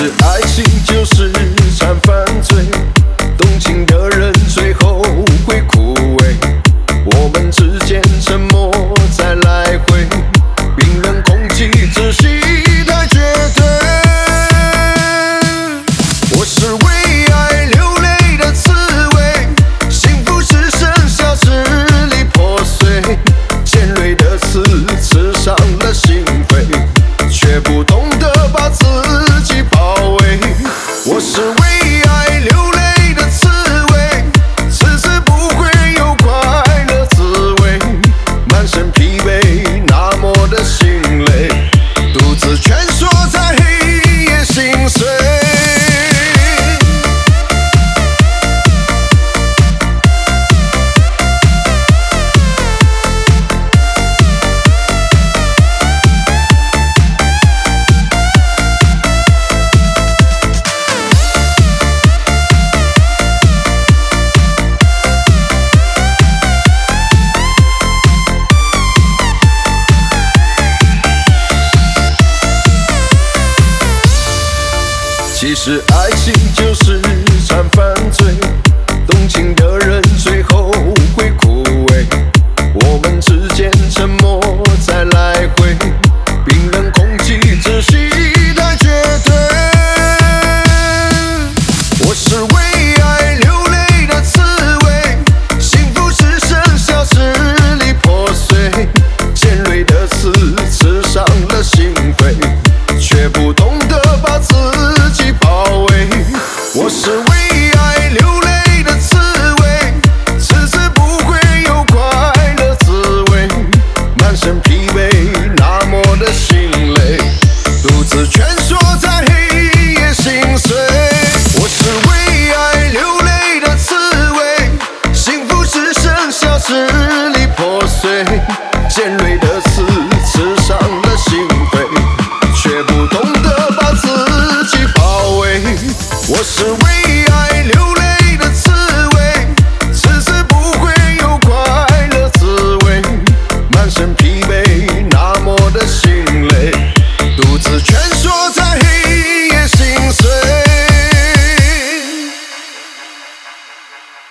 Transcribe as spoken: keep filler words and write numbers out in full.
实爱情就是场犯罪，动情的人最后会枯萎。我们之间沉默在来回，冰冷空气窒息太绝对。我是为爱流泪的刺猬，幸福是剩下支离破碎，尖锐的刺刺伤了心扉，却不懂得把自己包围。我是为爱流泪的刺猬，次次不会有快乐滋味，满身疲惫，那么的心累，独自蜷缩在黑夜心碎。其实爱情就是场犯罪，动情的人最后会枯萎。我们之间沉默在来回，冰冷空气窒息太绝对。我是为爱流泪的刺猬，幸福只剩下支离破碎，尖锐的刺刺伤了心扉，却不懂得把自己包围。我是